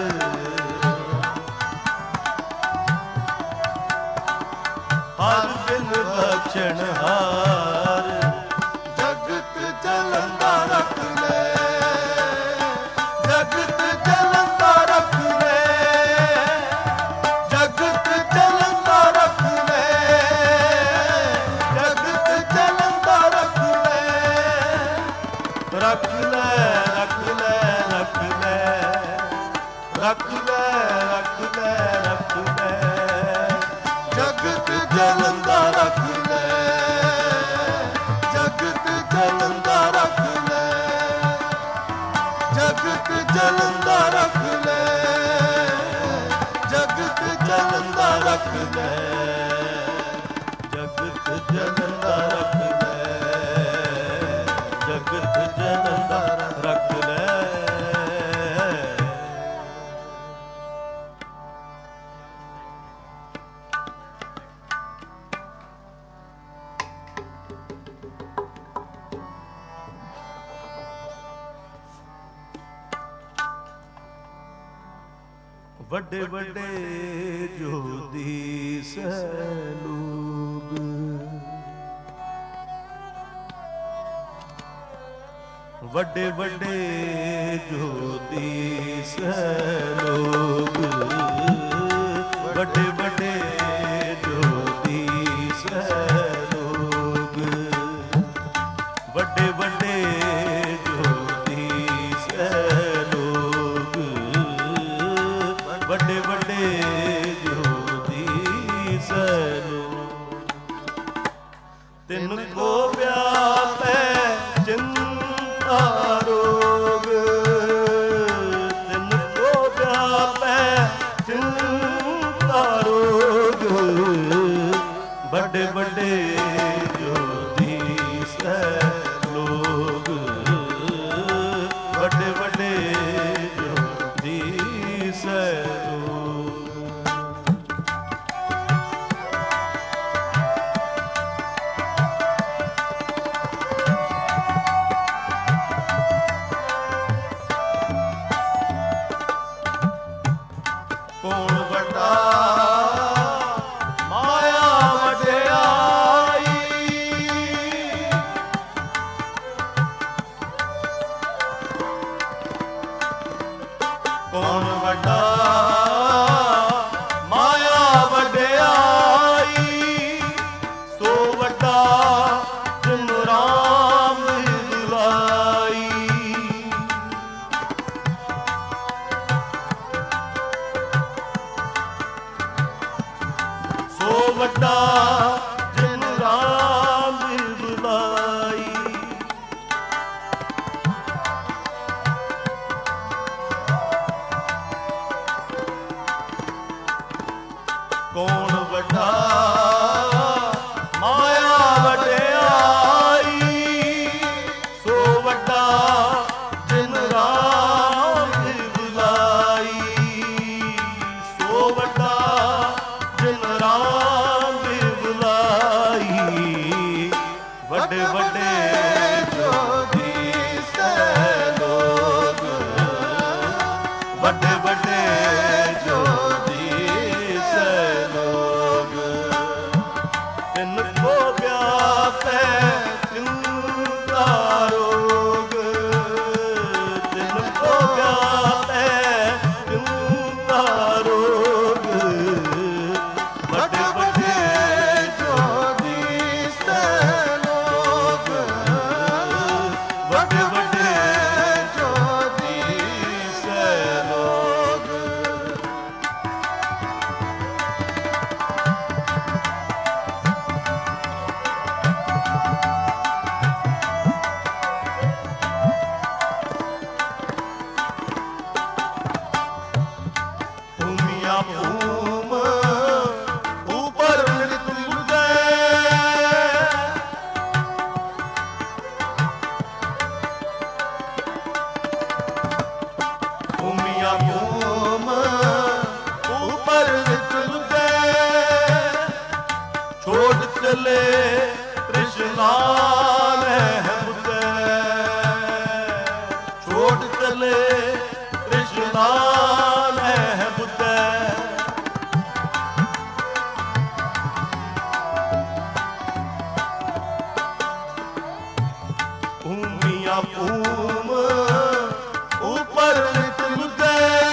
ਹਰ ਬਿਨ ਬਖਸ਼ਣ ਹਾਰ। ਜਗਤ ਜਲੰਦਾ ਰੱਖ ਲੈ, ਜਗਤ ਜਲੰਦਾ ਰੱਖ ਲੈ, ਜਗਤ ਜਲੰਦਾ ਰੱਖ ਲੈ, ਜਗਤ ਜਲੰਦਾ ਰੱਖ ਲੈ, ਰੱਖ ਲੈ, ਰੱਖ ਲੈ, ਰੱਖ ਲੈ, ਰੱਖ ਲੈ, ਰੱਖ ਲੈ, ਰੱਖ ਲੈ, ਜਗਤ ਜਲੰਦਾ ਰੱਖ ਲੈ, ਜਗਤ ਜਲੰਦਾ ਰੱਖ ਲੈ, ਜਗਤ ਜਲੰਦਾ ਰੱਖ ਲੈ, ਜਗਤ ਜਲੰਦਾ ਰੱਖ ਲੈ, ਜਗਤ ਜਲੰਦਾ ਰੱਖ ਲੈ, ਜਗਤ ਜਲੰਦਾ ਰੱਖ ਲੈ। ਵੱਡੇ ਵੱਡੇ ਜੋਤੀ ਸੈਲੂਬ, ਵੱਡੇ ਵੱਡੇ ਜੋਤੀ ਸੈਲੂਬ, ਵੱਡੇ ਵੱਡੇ ਜੋਤੀ ਸੈਲੂਬ, ਵੱਡੇ ਵੱਡੇ ਜੋਤੀ ਸੈਲੂਬ, ਵੱਡੇ ਵੱਡੇ ਜੋਤੀ ਸੈਲੂਬ। ਤਿੰਨ ਕੋ ਵਿਆਪੈ ਚਿੰਤਾ ਰੋਗ, ਤਿੰਨ ਕੋ ਵਿਆਪੈ ਚਿੰਤਾ ਰੋਗ, ਵੱਡੇ ਵੱਡੇ ਜੋਤੀ ਸੈਲੂਬ, ਵੱਡੇ ਵੱਡੇ ਜੋਤੀ ਸੈਲੂਬ। ਕੌਣ ਵੱਡਾ ਮਾਇਆ ਵਡਿਆਈ, ਕੌਣ ਵੱਡਾ ਮਾਇਆ ਵਡਿਆਈ, ਸੋ ਵੱਡਾ ਜਿਨ ਰਾਮ ਦਿਲਾਈ। ਸੋ ਵੱਡਾ ਜਿਨ ਰਾਮ ਦਿਲਾਈ। चले कृष्णा है बुद्धे, छोड़ चले कृष्णा है बुद्धे। भूमिया भूम ऊपर नित मुद्दे,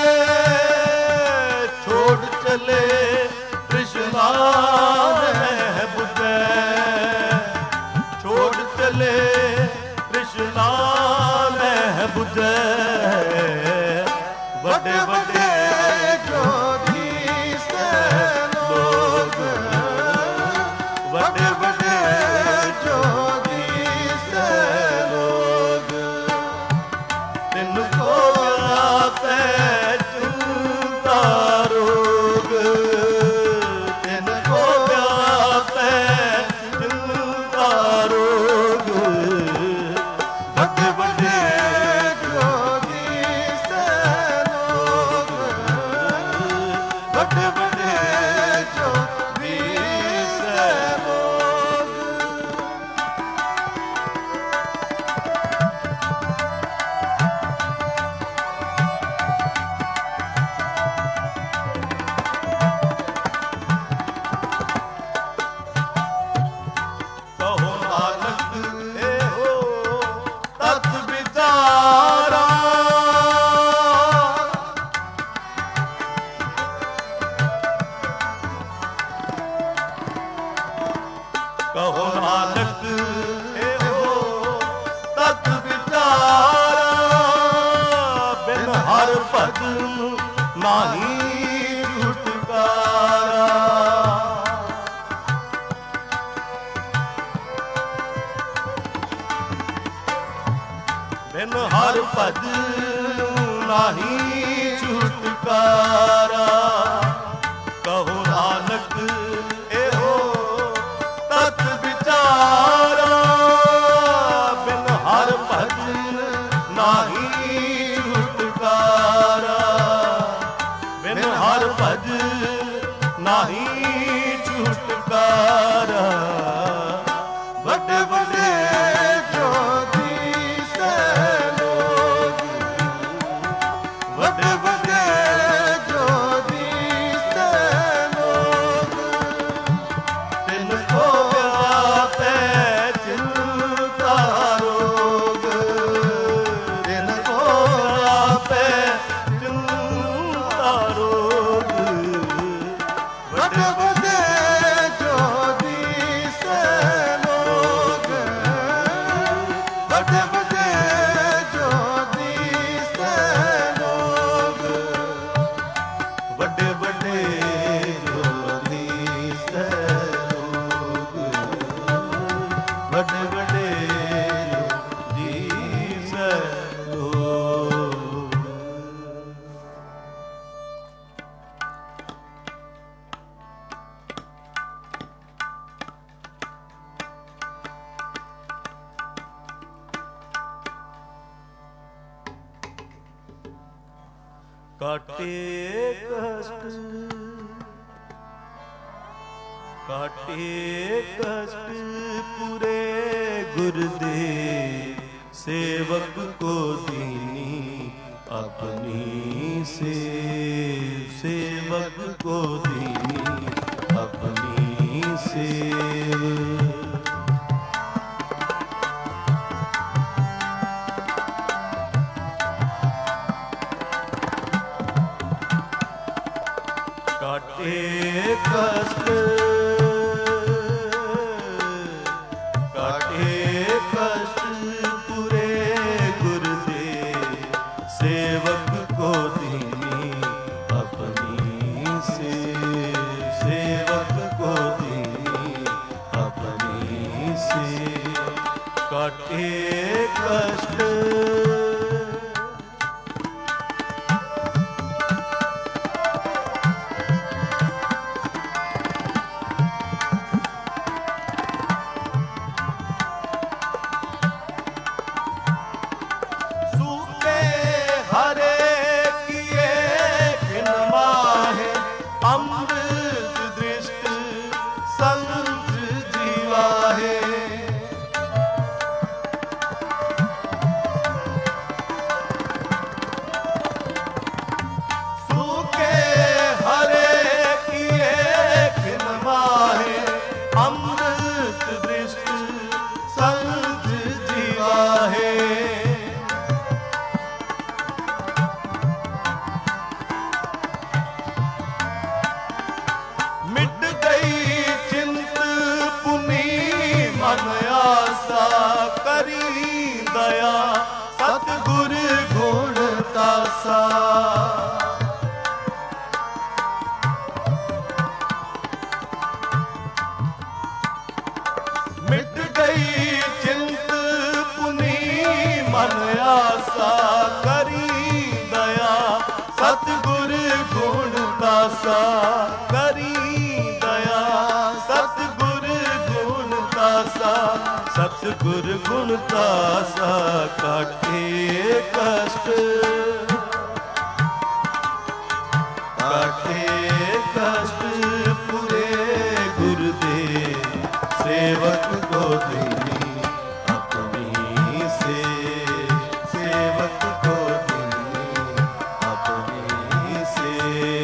छोड़ चले कृष्णा है बुद्धे, छोड़ चले कृष्णा है बुद्धे। बड़े बड़े जोगी से लोग, बड़े बड़े जोगी से लोग, तिनको व्यापे चिंता रोग, तिनको व्यापे चिंता रोग। बड़े बड़े जोगी से लोग, बड़े बड़े जोगी से लोग। कहो नानक ए हो तत् विचारा, कहो नानक ए हो तत् विचारा। बिन हर भजन नाही छुटकारा, बिन हर भजन नाही छुटकारा। कहो नानक ए हो तत् विचारा, बिन हर भजन नाही छुटकारा, बिन हर भजन नाही छुटकारा। बड़े बड़े जोगी से लोग, बड़े बड़े जोगी से लोग, तिनको व्यापे चिंता रोग, तिनको व्यापे चिंता रोग। बड़े बड़े जोगी से लोग, बड़े बड़े जोगी से लोग, बड़े बड़े जोगी से लोग, बड़े बड़े जोगी से लोग। काटे कष्ट, काटे कष्ट पूरे गुरुदेव, सेवक को दीनी अपनी सेवक को दीनी अपनी सेव। काटे कष्ट, काटे कष्ट पूरे गुरुदेव, सेवक को दीनी अपनी सेवक को दीनी अपनी काटे कष्ट। संत जी ਆਸਾ। ਮਿਟ ਗਈ ਚਿੰਤ ਪੁਨੀ ਮਨ ਆਸਾ, ਕਰੀ ਦਇਆ ਸਤਿਗੁਰ ਗੁਣ ਦਾਸਾ, ਕਰੀ ਦਇਆ ਸਤਿਗੁਰ ਗੁਣ ਦਾਸਾ, ਸਤਿਗੁਰ ਗੁਣ ਦਾਸਾ ਕਾਟੇ ਕਸ਼ਟ, ਕਾਟੇ ਕਸ਼ਟ ਪੂਰੇ ਗੁਰ ਦੇ ਸੇਵਕ ਕੋ ਦੇਨੀ ਆਪਣੀ ਸੇ, ਸੇਵਕ ਕੋ ਦੇਨੀ ਆਪਣੀ ਸੇ।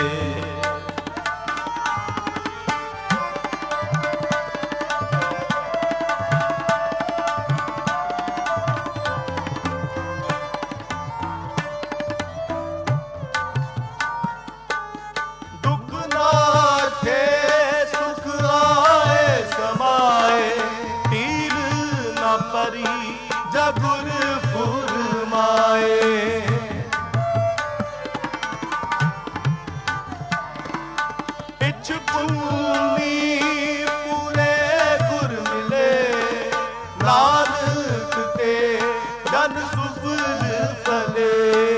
ਦੁੱਖ ਨਾ ਥੇ ਸੁਖ ਆਏ ਸਮਾਏ, ਪੀਰ ਨਾ ਪਰੀ ਜਗੁਰ ਫੁਰਮਾਏ। ਪਿਛ ਪੂਨੀ ਪੂਰੇ ਗੁਰ ਮਿਲੇ, ਨਾਨਕ ਤੇ ਜਨ ਸੁਫਲ ਫਲੇ।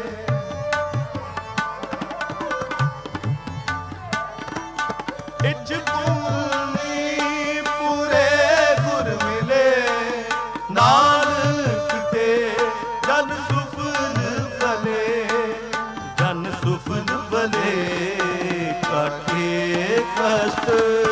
ਇਛ ਪੂਨੀ ਪੂਰੇ ਗੁਰ ਮਿਲੇ, ਨਾਨਕ ਤੇ ਜਨ ਸੁਫਲ ਫਲੇ, ਜਨ ਸੁਫਲ ਫਲੇ ਕਾਟੇ ਕਸ਼ਟ,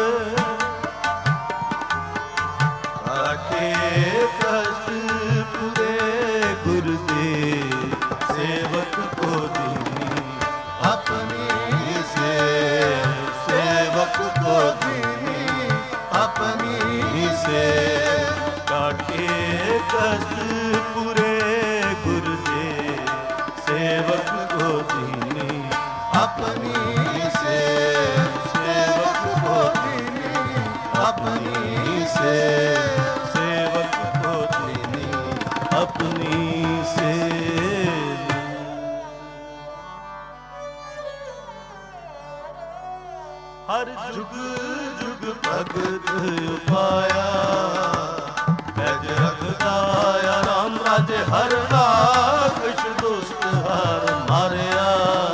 ਕਾਟੇ ਕਸ਼ਟ ਪੂਰੇ ਗੁਰ ਦੇ ਸੇਵਕ ਕੋ ਦੇਨੀ ਆਪਣੀ ਸੇ, ਸੇਵਕ ਕੋ ਦੇਨੀ ਆਪਣੀ ਸੇ। ਕਾਟੇ ਕਸ਼ਟ ਪੂਰੇ ਗੁਰ ਦੇ ਸੇਵਕ ਕੋ ਦੇਨੀ ਆਪਣੀ ਸੇ, ਸੇਵਕ ਕੋ ਦੇਨੀ ਆਪਣੀ ਸੇ, ਸੇਵਕ ਕੋ ਦੇਨੀ ਆਪਣੀ ਸੇ। ਹਰ ਜੁਗ ਜੁਗ ਭਗਤ ਉਪਾਇਆ, ਪੈਜ ਰਖਦਾਇਆ ਰਾਮ ਰਾਜੇ ਹਰ ਰਾਖਸ਼ ਦੁਸ਼ਟ ਹਰ ਮਾਰਿਆ।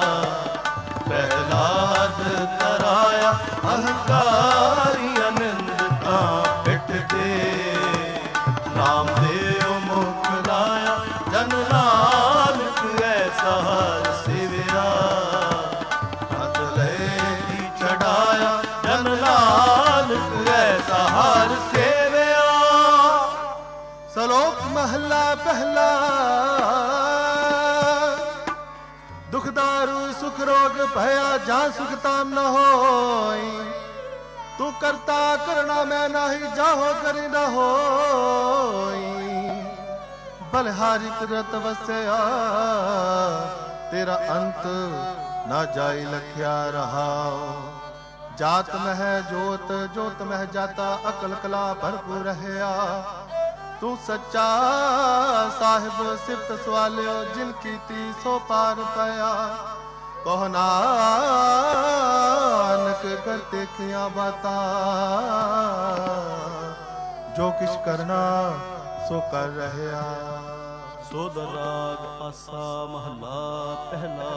ਪ੍ਰਹਿਲਾਦ ਤਰਾਇਆ ਅਹੰਕਾਰੀ ਅਨੰਦ ਤਾਂ ਪਿੱਠ ਤੇ, ਨਾਮਦੇਵ ਮੁਖ ਲਾਇਆ ਜਨ ਨਾਨਕ ਐਸਾ ਹਰ ਸੇਵਿਆ। ਹੱਥ ਲੈ ਦੀ ਛਡਾਇਆ ਜਨ ਨਾਨਕ ਐਸਾ ਹਰ ਸੇਵਿਆ। ਸ਼ਲੋਕ ਮਹਲਾ ਪਹਿਲਾ। ਦੁਖ दारु सुख रोग भया, जहाँ सुख ताम न होई। तू करता करना मैं नाही, जाहो करी न होई। बलिहारी तिरत वसया, तेरा अंत ना जाई लखिया रहाओ। जात मह जोत, जोत मह जाता, अकल कला भरपूर रहया। तू सच्चा साहिब सिफत सवालियो, जिन कीती सो पार पाया। कहो नानक करते किया बाता, जो किछ करना सो कर रहया। ਸੋਧ ਰਾਗ ਆਸਾ ਮਹਲਾ ਪਹਿਲਾ।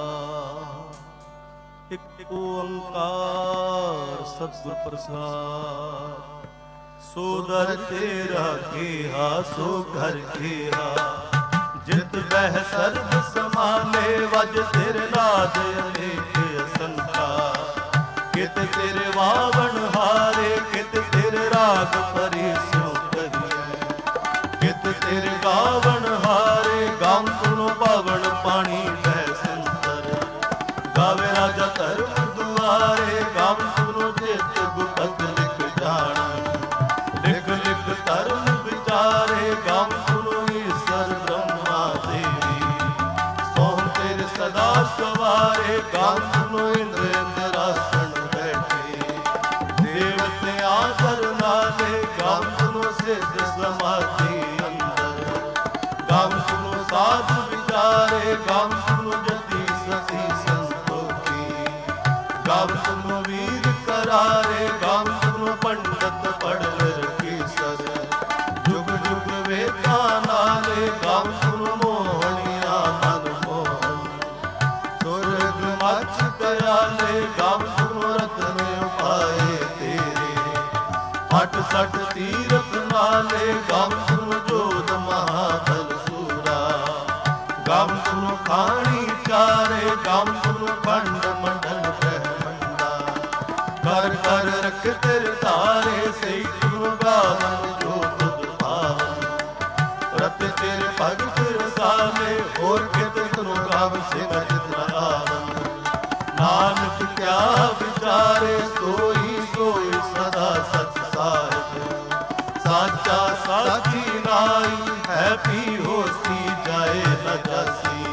ਇਕ ਓੰਕਾਰ ਸਤਿਗੁਰ ਪ੍ਰਸਾਦ। ਸੋ ਦਰ ਤੇਰਾ ਕੀਹਾ ਸੋ ਘਰ ਕੀਹਾ, ਜਿਤ ਬਹਿ ਸਰਬ ਸਮਾਲੇ ਵਜ ਤੇਰੇ ਨਾਦ ਅਨੇਕ ਅਸੰਖਾ। ਕਿਤ ਤੇਰੇ ਵਾਵਣ ਹਾਰੇ, ਕਿਤ ਤੇਰੇ ਰਾਗ ਪਰੀ ਸਿਉ ਕਰੀਐ। ਕਿਤ ਤੇਰੇ ਗਾਵਣ ਹਾਰੇ, ਗਾਮ ਸੁਨੋ ਪਾਵਣ ਪਾਣੀ ਬਹਿ ਸੰਤਰ। ਗਾਵੇ ਰਾਜਾ ਧਰਮ ਦੁਆਰੇ, ਗਾਮ ਸੁਨੋ ਜਿਤ ਗੁਪਤ ਲਿਖ ਜਾਣ। ਲਿਖ ਲਿਖ ਧਰਮ ਵਿਚਾਰੇ, ਗਾਮ ਸੁਨੋ ਈਸ਼ਰ ਬ੍ਰਹਮਾ ਦੇਵੀ। ਸੋਹਣ ਤੇਰੇ ਸਦਾ ਸਵਾਰੇ, ਗਾਮ ਸੁਨੋ ਇੰਦਰ ਇੰਦਰਾਸਣ ਬੈਠੇ। ਦੇਵਤਿਆਂ ਸਰਨਾਲੇ, ਗਾਮ ਸੁਨੋ ਸਿੱਧ ਸਮਾਧੀ ਅੰਦਰ। ਗਾਮ ਸੁਨੋ ਸਾਧ ਵਿਚਾਰੇ, ਗਾਮ ਸੁਨੋ ਜਤੀ ਗਾਵ ਸੁਨੋ ਵੀਰ ਕਰਾਰੇ, ਗਾਵ ਸੁਨੋ ਪੰਡਤ ਪੜ੍ਹ ਰਖੀਸਰ। ਜੁਗ ਜੁਗ ਵੇਦਾਂ ਨਾਲੇ, ਗਾਵ ਸੁਨੋ ਮੋਹਣੀਆਂ ਮਨ ਮੋਹਨ। ਸੁਰਗ ਮਛ ਦਇਆਲੇ, ਗਾਵ ਸੁਨੋ ਰਤਨ ਉਪਾਏ ਤੇਰੇ। ਅੱਠ ਸੱਠ ਤੀਰਥ ਨਾਲੇ, ਗਾਵ ਸੁਨੋ ਜੋਧ ਮਹਾਬਲ ਸੂਰਾ। ਗਾਵ ਸੁਨੋ ਖਾਣੀ ਚਾਰੇ, ਗਾਵ ਸੁਨੋ ਖੰਡ ਮੰਡਲ ਬ੍ਰਹਮੰਡਾ। ਕਰ ਕਰ ਰਖ ਤੇਰੇ ਧਾਰੇ, ਸਹੀ ਸੁਨੋ ਗਾਵਨ ਜੋ ਤੁਧ ਭਾਵਨ। ਰਤ ਤੇਰੇ ਭਗਤ ਰਸਾਲੇ, ਹੋਰ ਕਿਤ ਸੁਨੋ ਗਾਵ ਸਿਮਰ ਜਿਤ ਆਵਨ। ਨਾਨਕ ਕਿਆ ਵਿਚਾਰੇ, ਸੋਈ ਸੋਈ ਸਦਾ ਸਚ ਸਾਹਿਬ। ਸਾਚਾ ਸਾਚੀ ਨਾਈ, ਹੈ ਪੀ ਹੋਸੀ ਜਾਏ ਨ ਜਾਸੀ।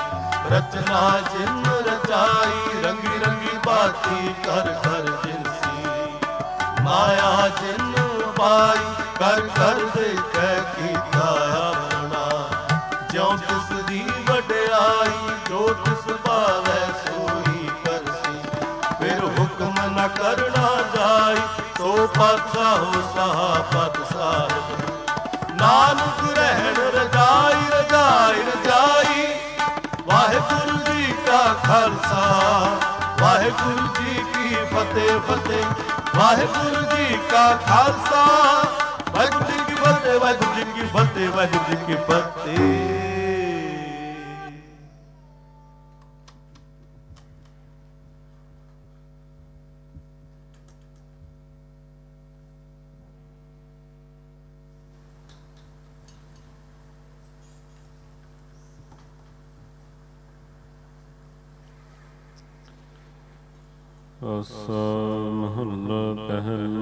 ਰਚਨਾ ਜਿਨ ਰਚਾਈ, ਰੰਗੀ ਰੰਗੀ ਬਾਤੀ ਕਰ ਕਰ ਜਿਨਸੀ। ਮਾਇਆ ਜਿਨ ਪਾਈ, ਕਰ ਕਰ ਦੇਖੈ ਕੀਤਾ ਆਪਣਾ। ਜਿਉ ਤਿਸ ਦੀ ਵਡਿਆਈ, ਜੋ ਤਿਸ ਭਾਵੈ ਸੋਈ ਕਰਸੀ। ਫਿਰ ਹੁਕਮ ਨ ਕਰਨਾ ਜਾਈ, ਸੋ ਪਾਤਸ਼ਾਹੋ ਸਹਾ ਪਤ ਸਾਹਿਬ। ਨਾਨਕ ਰਹਿਣ ਰਜਾਈ ਰਜਾਈ ਰਜਾਈ। ਵਾਹਿਗੁਰੂ ਜੀ ਕਾ ਖਾਲਸਾ, ਵਾਹਿਗੁਰੂ ਜੀ ਕੀ ਫਤਿਹ ਫਤਿਹ। ਵਾਹਿਗੁਰੂ ਜੀ ਕਾ ਖਾਲਸਾ, ਵਾਹਿਗੁਰੂ ਜੀ ਕੀ ਫਤਿਹ, ਵਾਹਿਗੁਰੂ ਜੀ ਕੀ ਫਤਿਹ, ਵਾਹਿਗੁਰੂ ਜੀ ਕੀ ਫਤਿਹ। ਆਸਾ ਮਹੱਲਾ ਪਹਿਲਾ।